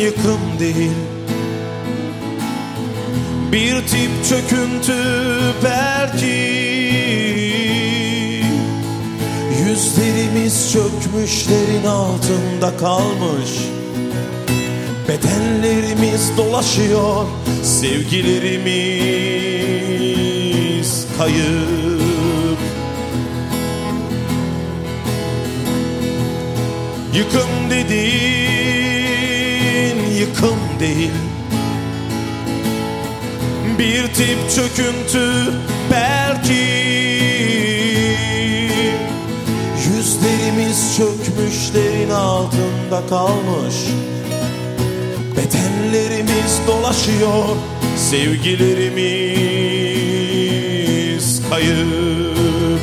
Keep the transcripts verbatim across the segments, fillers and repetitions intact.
yıkım değil, bir tip çöküntü belki. Yüzlerimiz çökmüşlerin altında kalmış, bedenlerimiz dolaşıyor, sevgilerimiz kayıp. Yıkım dediğin yıkım değil, bir tip çöküntü belki. Yüzlerimiz çökmüşlerin altında kalmış, bedenlerimiz dolaşıyor, sevgilerimiz kayıp.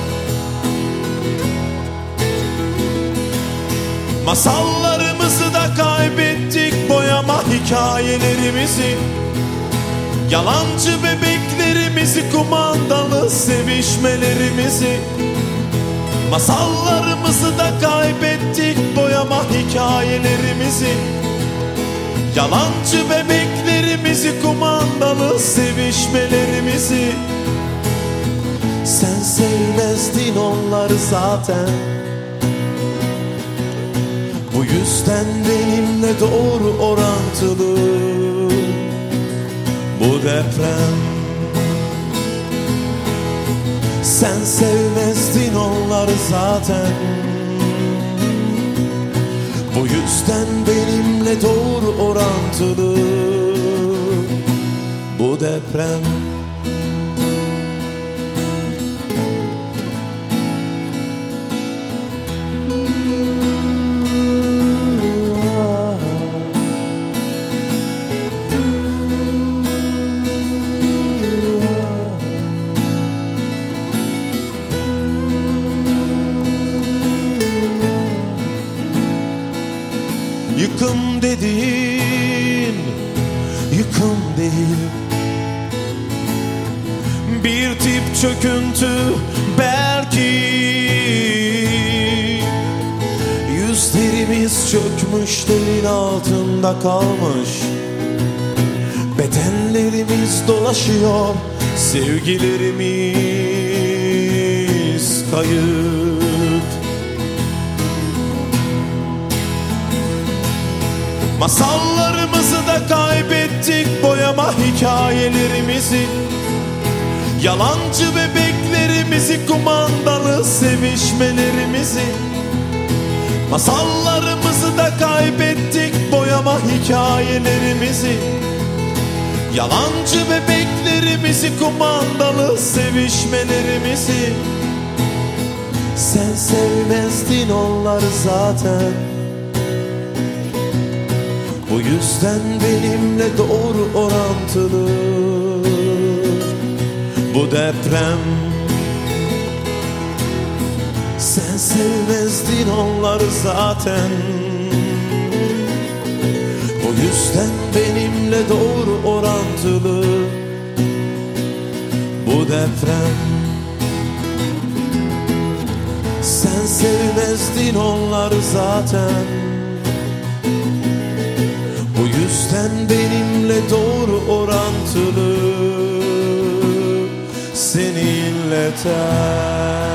Masallarımızı da kaybettik, boyama hikayelerimizi, yalancı bebeklerimizi, kumandalı sevişmelerimizi. Masallarımızı da kaybettik, boyama hikayelerimizi, yalancı bebeklerimizi, kumandalı sevişmelerimizi. Sen sevmezdin onları zaten, bu yüzden benimle doğru orantılı bu deprem. Sen sevmezdin onları zaten, bu yüzden benimle doğru orantılı bu deprem. Yıkım dediğin yıkım değil, bir tip çöküntü belki. Yüzlerimiz çökmüşlerin altında kalmış, bedenlerimiz dolaşıyor, sevgilerimiz kayıp. Masallarımızı da kaybettik, boyama hikayelerimizi, yalancı bebeklerimizi, kumandalı sevişmelerimizi. Masallarımızı da kaybettik, boyama hikayelerimizi, yalancı bebeklerimizi, kumandalı sevişmelerimizi. Sen sevmezdin onları zaten, bu yüzden benimle doğru orantılı bu deprem. Sen sevmezdin onları zaten, bu yüzden benimle doğru orantılı bu deprem. Sen sevmezdin onları zaten, bu yüzden benimle doğru orantılı seninle ter.